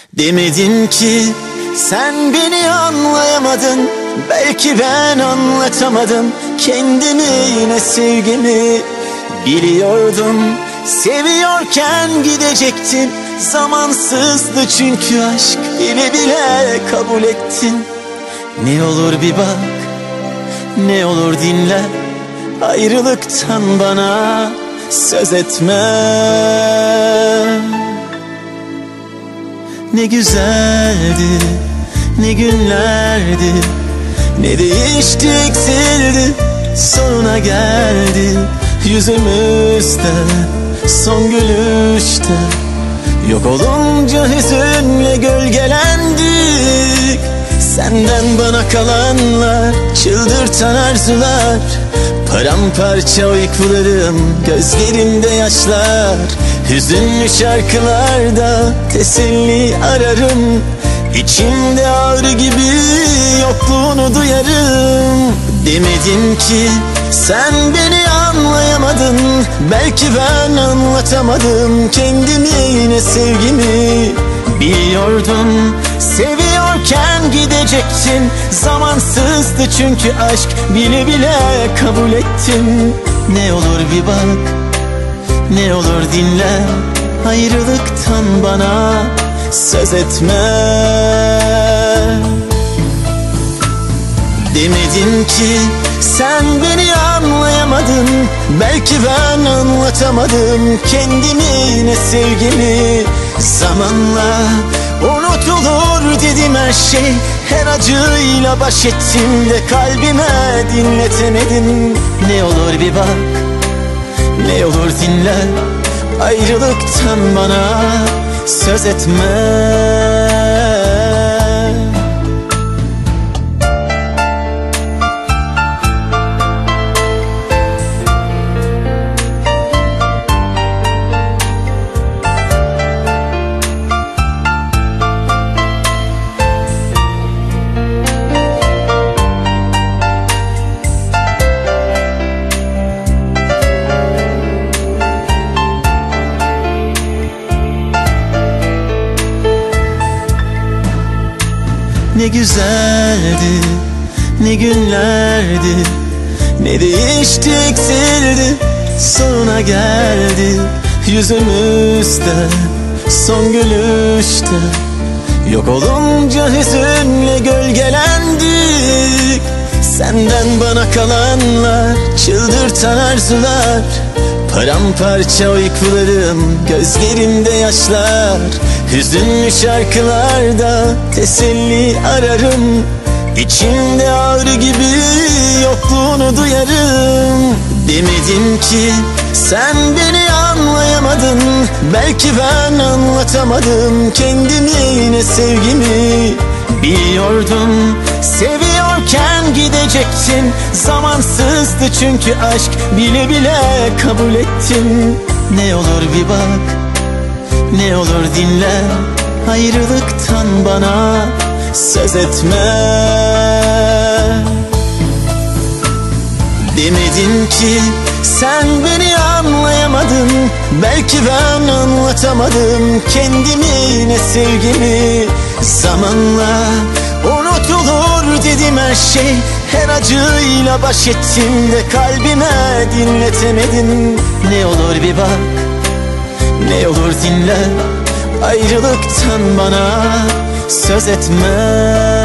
Demedim ki sen beni anlayamadın, belki ben anlatamadım kendimi, yine sevgimi. Biliyordum seviyorken gidecektin, zamansızdı çünkü aşk, bile bile kabul ettin. Ne olur bir bak, ne olur dinle, ayrılıktan bana söz etme. Ne güzeldi, ne günlerdi, ne değişti eksildi, sonuna geldi. Yüzümüzde son gülüşte, yok olunca hüzünle gölgelendik. Senden bana kalanlar, çıldırtan arzular, paramparça uykularım, gözlerimde yaşlar. Hüzünlü şarkılarda teselli ararım, İçimde ağrı gibi yokluğunu duyarım. Demedim ki sen beni anlayamadın, belki ben anlatamadım kendimi, yine sevgimi. Biliyordum seviyorken gidecektin, zamansızdı çünkü aşk, bile bile kabul ettin. Ne olur bir bak, ne olur dinle, ayrılıktan bana söz etme. Demedim ki sen beni anlayamadın, belki ben anlatamadım kendimi, yine sevgimi. Zamanla unutulur dedim her şey, her acıyla baş ettim de kalbime dinletemedim. Ne olur bir bak, ne olur dinle, ayrılıktan bana söz etme. Ne güzeldi, ne günlerdi, ne değişti eksildi, sonuna geldi. Yüzümüzde son gülüşte, yok olunca hüzünle gölgelendik. Senden bana kalanlar, çıldırtan arzular, paramparça uykularım, gözlerimde yaşlar. Hüzünlü şarkılarda teselli ararım, İçimde ağrı gibi yokluğunu duyarım. Demedim ki sen beni anlayamadın, belki ben anlatamadım kendimi, yine sevgimi. Biliyordum seviyorken gidecektin, zamansızdı çünkü aşk, bile bile kabul ettin. Ne olur bir bak, ne olur dinle, ayrılıktan bana söz etme. Demedim ki sen beni anlayamadın, belki ben anlatamadım kendimi, yine sevgimi. Zamanla unutulur dedim her şey, her acıyla baş ettim de kalbime dinletemedim. Ne olur bir bak, ne olur dinle, ayrılıktan bana söz etme.